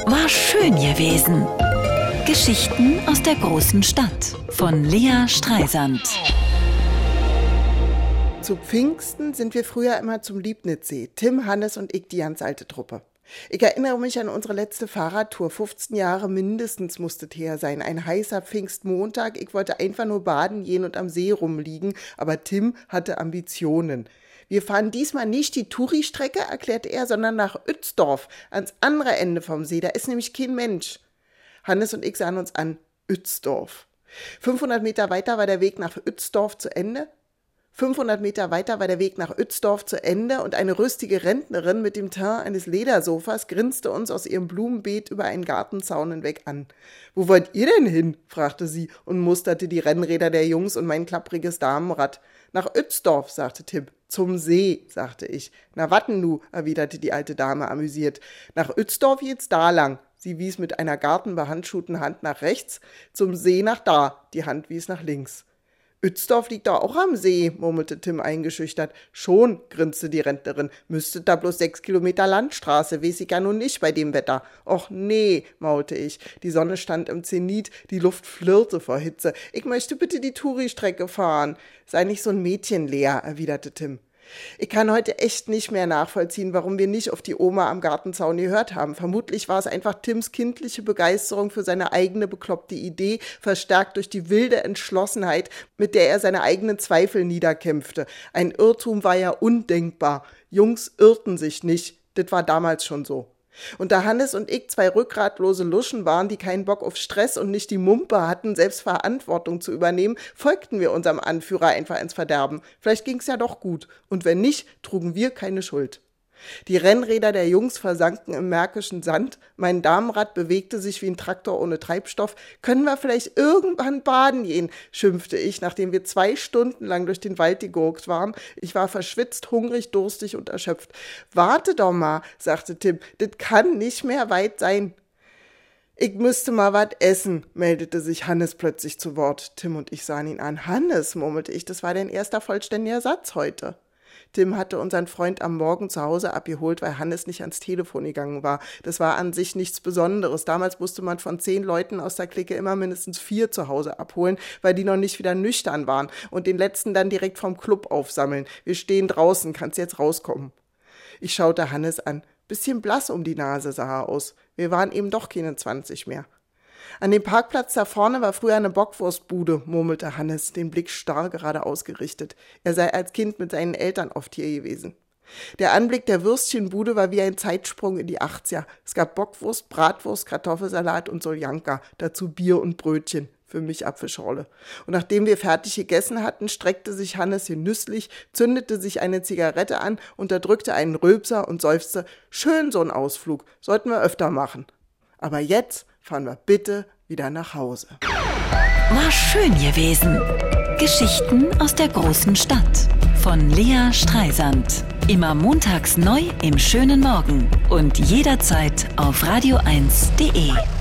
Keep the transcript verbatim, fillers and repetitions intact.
War schön gewesen. Geschichten aus der großen Stadt von Lea Streisand. Zu Pfingsten sind wir früher immer zum Liebnitzsee. Tim, Hannes und ich, die ganz alte Truppe. Ich erinnere mich an unsere letzte Fahrradtour. fünfzehn Jahre mindestens musste es her sein. Ein heißer Pfingstmontag. Ich wollte einfach nur baden gehen und am See rumliegen. Aber Tim hatte Ambitionen. Wir fahren diesmal nicht die Touri-Strecke, erklärte er, sondern nach Uetzdorf, ans andere Ende vom See. Da ist nämlich kein Mensch. Hannes und ich sahen uns an. Uetzdorf. fünfhundert Meter weiter war der Weg nach Uetzdorf zu Ende. fünfhundert Meter weiter war der Weg nach Uetzdorf zu Ende und eine rüstige Rentnerin mit dem Teint eines Ledersofas grinste uns aus ihrem Blumenbeet über einen Gartenzaun hinweg an. »Wo wollt ihr denn hin?« fragte sie und musterte die Rennräder der Jungs und mein klappriges Damenrad. »Nach Uetzdorf«, sagte Tim. »Zum See«, sagte ich. »Na watten nu«, erwiderte die alte Dame amüsiert. »Nach Uetzdorf geht's da lang.« Sie wies mit einer gartenbehandschuhten Hand nach rechts, zum See nach da, die Hand wies nach links. »Uetzdorf liegt doch auch am See«, murmelte Tim eingeschüchtert. »Schon«, grinste die Rentnerin, »müsste da bloß sechs Kilometer Landstraße, weiß ich ja nun nicht bei dem Wetter.« »Och nee«, maulte ich. Die Sonne stand im Zenit, die Luft flirrte vor Hitze. »Ich möchte bitte die Touri-Strecke fahren.« »Sei nicht so ein Mädchen, Lea«, erwiderte Tim. Ich kann heute echt nicht mehr nachvollziehen, warum wir nicht auf die Oma am Gartenzaun gehört haben. Vermutlich war es einfach Tims kindliche Begeisterung für seine eigene bekloppte Idee, verstärkt durch die wilde Entschlossenheit, mit der er seine eigenen Zweifel niederkämpfte. Ein Irrtum war ja undenkbar. Jungs irrten sich nicht. Das war damals schon so. Und da Hannes und ich zwei rückgratlose Luschen waren, die keinen Bock auf Stress und nicht die Mumpe hatten, selbst Verantwortung zu übernehmen, folgten wir unserem Anführer einfach ins Verderben. Vielleicht ging's ja doch gut. Und wenn nicht, trugen wir keine Schuld. Die Rennräder der Jungs versanken im märkischen Sand, mein Damenrad bewegte sich wie ein Traktor ohne Treibstoff. »Können wir vielleicht irgendwann baden gehen?« schimpfte ich, nachdem wir zwei Stunden lang durch den Wald gegurkt waren. Ich war verschwitzt, hungrig, durstig und erschöpft. »Warte doch mal«, sagte Tim, »das kann nicht mehr weit sein.« »Ich müsste mal was essen«, meldete sich Hannes plötzlich zu Wort. Tim und ich sahen ihn an. »Hannes«, murmelte ich, »das war dein erster vollständiger Satz heute.« Tim hatte unseren Freund am Morgen zu Hause abgeholt, weil Hannes nicht ans Telefon gegangen war. Das war an sich nichts Besonderes. Damals musste man von zehn Leuten aus der Clique immer mindestens vier zu Hause abholen, weil die noch nicht wieder nüchtern waren und den letzten dann direkt vom Club aufsammeln. Wir stehen draußen, kannst jetzt rauskommen. Ich schaute Hannes an. Bisschen blass um die Nase sah er aus. Wir waren eben doch keine zwanzig mehr. An dem Parkplatz da vorne war früher eine Bockwurstbude, murmelte Hannes, den Blick starr geradeaus gerichtet. Er sei als Kind mit seinen Eltern oft hier gewesen. Der Anblick der Würstchenbude war wie ein Zeitsprung in die achtziger. Es gab Bockwurst, Bratwurst, Kartoffelsalat und Soljanka, dazu Bier und Brötchen, für mich Apfelschorle. Und nachdem wir fertig gegessen hatten, streckte sich Hannes genüsslich, zündete sich eine Zigarette an, unterdrückte einen Rülpser und seufzte, »Schön so ein Ausflug, sollten wir öfter machen. Aber jetzt fahren wir bitte wieder nach Hause.« War schön gewesen. Geschichten aus der großen Stadt von Lea Streisand. Immer montags neu im schönen Morgen und jederzeit auf radio eins punkt de.